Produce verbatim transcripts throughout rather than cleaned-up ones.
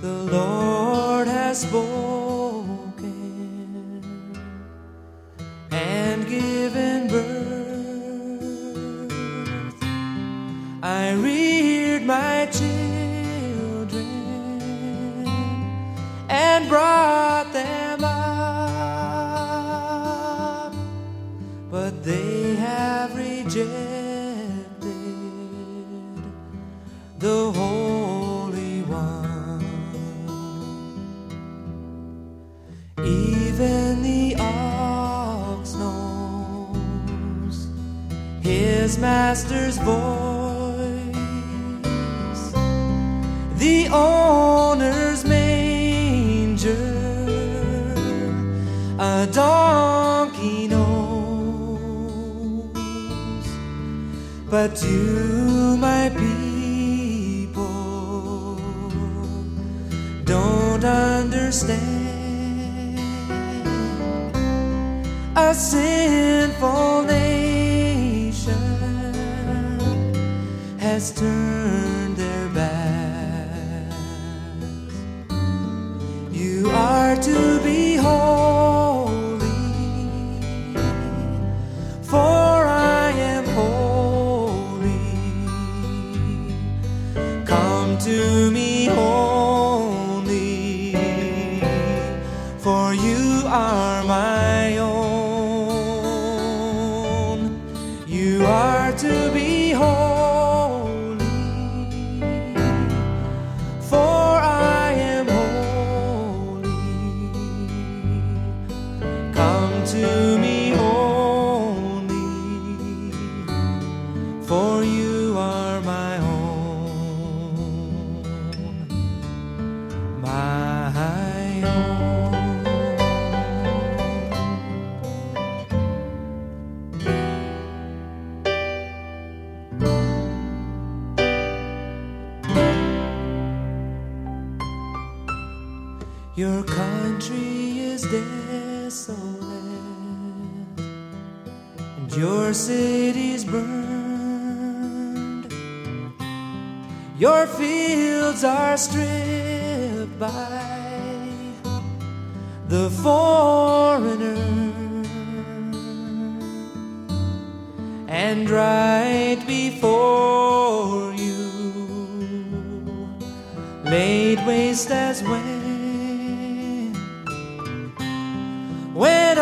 the Lord has spoken and given birth. I reared my children and brought them up, but they have rejected the Holy One. Even the ox knows his master's voice, the owner's manger a donkey knows, but you, my people, don't understand. A sinful nation has turned their backs. You are to be holy, for I am holy. Come to me only, for you are my own. You are to be holy, for I am holy. Come to me only, for you are my own, my own. Your country is desolate, and your cities burned. Your fields are stripped by the foreigner, and right before you laid waste as when when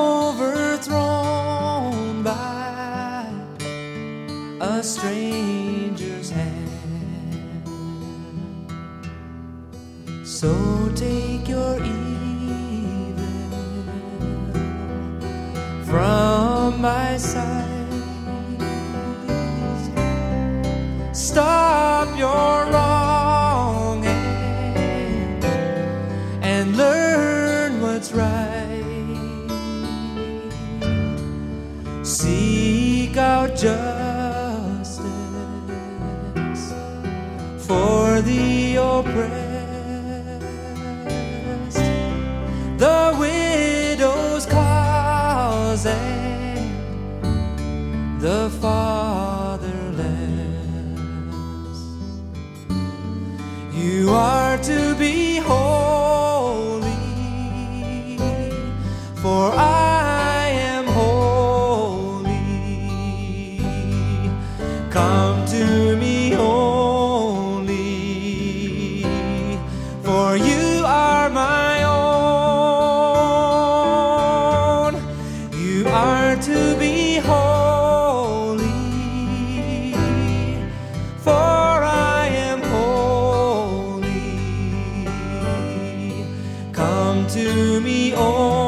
overthrown by a stranger's hand. So take your evil from my sight. Stop your wrong hand and learn what's right. Seek out justice for the oppressed, the widow's cause, and the fatherless. You are to be holy, for I am holy. Come to me only, for you are my own. You are to be holy, for I am holy. Come to me only,